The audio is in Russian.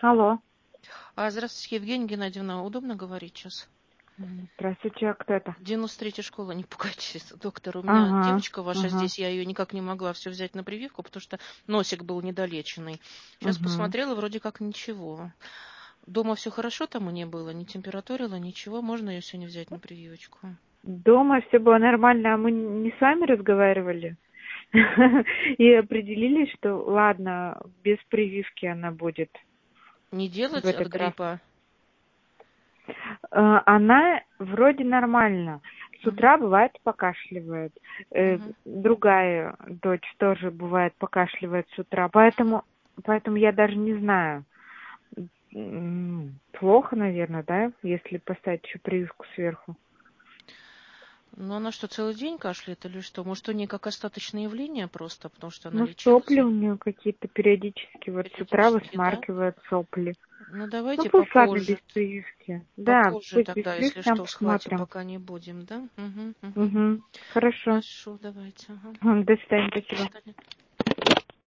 Алло. Здравствуйте, Евгения Геннадьевна. Удобно говорить сейчас? Здравствуйте, а кто это? 93-я школа, не пугайтесь, доктор. У меня Ага, девочка ваша ага, здесь, я ее никак не могла все взять на прививку, потому что носик был недолеченный. Сейчас угу. посмотрела, вроде как ничего. Дома все хорошо там у нее было, не температурила, ничего. Можно ее сегодня взять на прививочку? Дома все было нормально, а мы не с вами разговаривали? И определили, что ладно, без прививки она будет Не в делать от этот раз. гриппа? Она вроде нормально. С Угу, утра бывает покашливает. угу. Другая дочь тоже бывает покашливает с утра. Поэтому я даже не знаю. Плохо, наверное, да, если поставить еще прививку сверху. Ну, она что, целый день кашляет или что? Может, у нее как остаточное явление просто, потому что она Ну, сопли лечилась? у нее какие-то периодически. Вот с утра Периодически, да? высмаркивают сопли. Ну, Ну, давайте пусть ладно без попозже. прививки. Да, Попозже пусть без тогда, если прививки, там что, схватим, посмотрим. пока не будем, да? Угу, угу. Угу. Хорошо. Хорошо, давайте. Ага. До свидания, До спасибо. свидания.